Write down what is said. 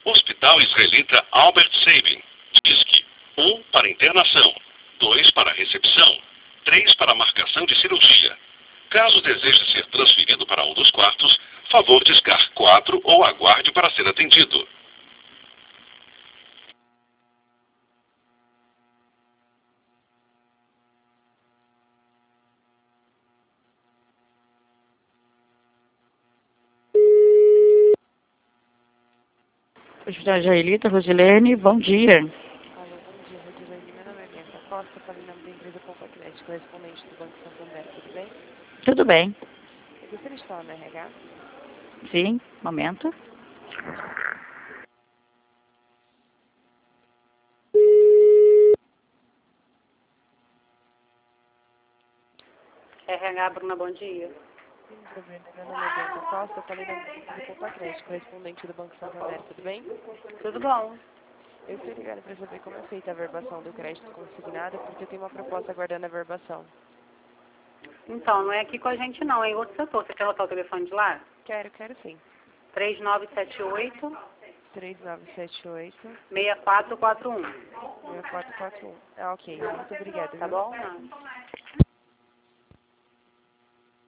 Hospital Israelita Albert Sabin. DISC 1 para internação, 2 para recepção, 3 para marcação de cirurgia. Caso deseje ser transferido para um dos quartos, favor discar 4 ou aguarde para ser atendido. Hospital Israelita, Rosilene, bom dia. Alô, bom dia, Rosilene. Meu nome é Bianca Costa, falo em nome da empresa Compacred, correspondente do Banco Santander, tudo bem? Tudo bem? Eu gostaria de falar no RH. Sim, momento. RH, Bruna, bom dia. Sim, Bruna, meu nome é Bianca Costa, falo em nome da empresa Compacred, correspondente do Banco Santander, tudo bem? Tudo bom? Eu estou ligando para saber como é feita a verbação do crédito consignado, porque eu tenho uma proposta aguardando a verbação. Então, não é aqui com a gente não, é em outro setor. Você quer anotar o telefone de lá? Quero sim. 3978 3978 6441. 6441. Ah, ok. Muito obrigada. Tá Viu? bom? Não.